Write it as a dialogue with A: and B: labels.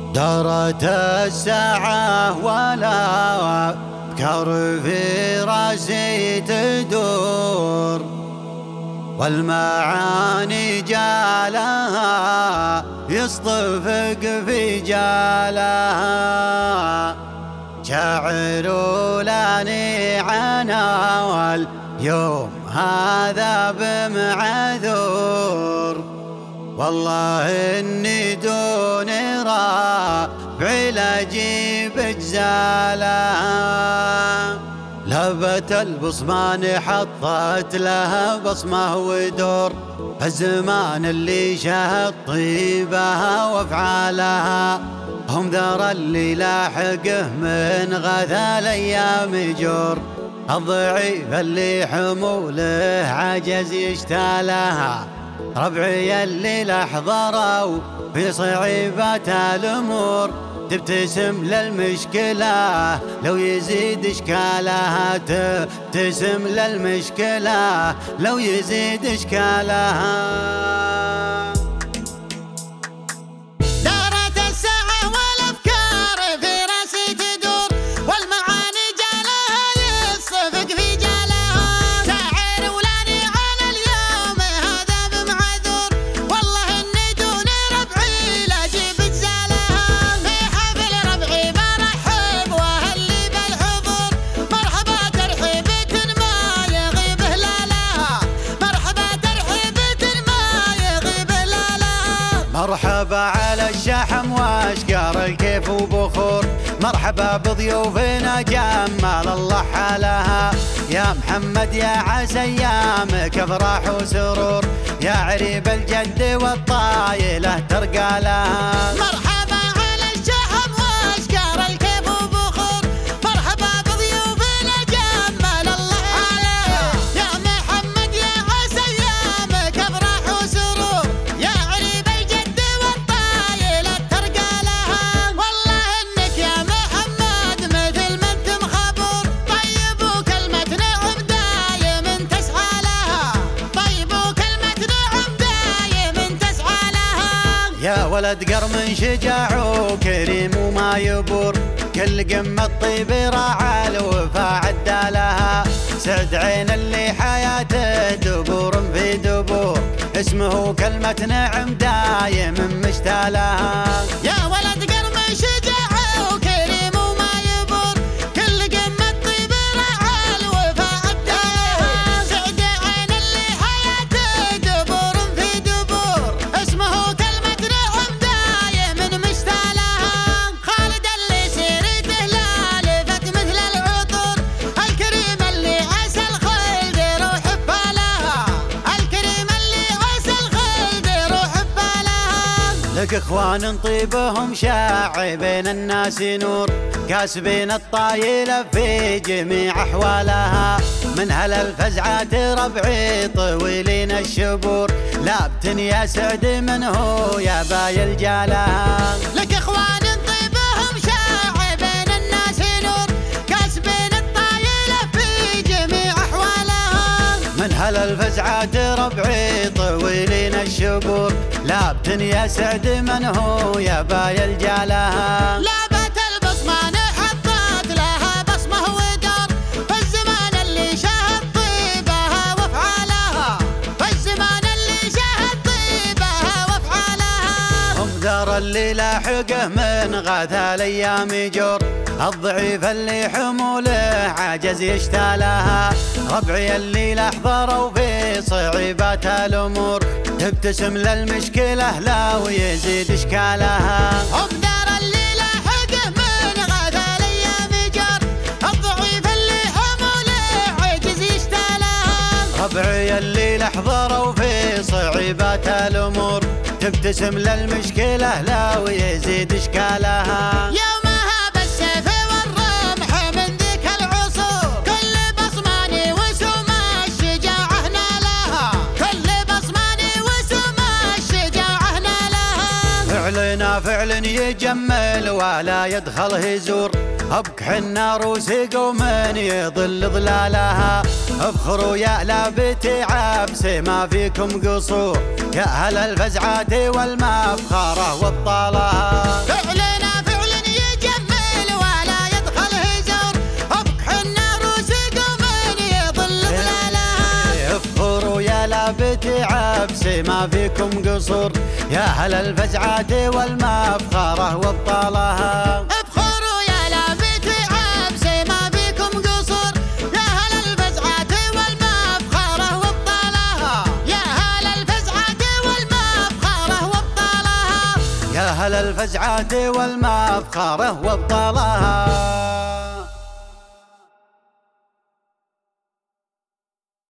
A: دارت الساعة ولا أفكار في راسي تدور، والمعاني جالها يصطفق في جالها. شاعر لاني عنا واليوم هذا بمعذور، والله إني دون رافع الأجيب اجزالها. لبت البصمان حطت لها بصمة ودور، الزمان اللي شهد طيبها وافعالها. هم ذرى اللي لاحقه من غثى الايام جور، الضعيف اللي حموله عجز يشتالها. ربعي اللي لحظروا في صعيبات الامور، تبتسم للمشكلة لو يزيد اشكالها. تبتسم للمشكلة لو يزيد اشكالها. مرحبا على الشحم واشقار الكيف وبخور، مرحبا بضيوفنا جمال الله حالها. يا محمد يا عسى ايامك افراح وسرور، يا عريب الجد والطايله ترقى لها.
B: مرحبا على الشحم واشقار الكيف وبخور، مرحبا بضيوفنا جمال الله حالها. يا محمد يا عسى ايامك افراح وسرور، يا عريب
A: يا ولد قرم شجاع وكريم وما يبور، كل قمة طيب راعى الوفا عدالها. سعد عين اللي حياته دبور في دبور، اسمه كلمة نعم دايم مشتالها.
B: يا ولد قرم شجاع وكريم وما يبور، كل قمة طيب راعى الوفا عدالها. سعد عين اللي حياته دبور في دبور، اسمه
A: لك اخوان طيبهم شاع بين الناس نور، كاسبين الطايلة في جميع احوالها. من هل الفزعات ربعي طويلين الشبور، لابتن يا سعد من هو يا باي الجالها.
B: لك اخوان طيبهم شاع بين الناس نور، كاسبين الطايلة في جميع احوالها.
A: من هل الفزعات ربعي طويلين الشبور، لابتن يا سعد من هو يا باي الجالها.
B: لابت البصمان حطت لها بصمه ودار، فالزمان اللي شهد طيبها وافعالها. فالزمان اللي شهد طيبها وافعالها.
A: هم ذرى اللي لاحقه من غاثى الايام جور، الضعيف اللي حموله عجز يشتالها. ربعي اللي لحظروا في صعيبات الامور، تبتسم للمشكلة لو يزيد اشكالها.
B: هم دار اللي لاحقه من غاثى الايام جار، الضعيف اللي حموله عجز يشتالها.
A: ربعي اللي لحظروا في صعيبات الامور، تبتسم للمشكلة لو يزيد اشكالها.
B: يومها بالسيف والرمح من ذيك العصور، كل بصماني وسم الشجاعة نالها. كل بصماني وسم الشجاعة نالها.
A: فعلنا فعل يجمل ولا يدخل هزور، ابك حنا روس قوم يضل ظلالها. افخروا يا لابتي عبس ما فيكم قصور، يا اهل الفزعات والمفخره وابطالها.
B: فعلنا
A: في عبس ما فيكم قصور، يا هل الفزعات والمفخرة وابطالها.
B: ابخروا يا لابت عبس ما فيكم قصور، يا هل الفزعات والمفخرة وابطالها. يا هل الفزعات والمفخرة وابطالها.
A: يا هل الفزعات والمفخرة وابطالها.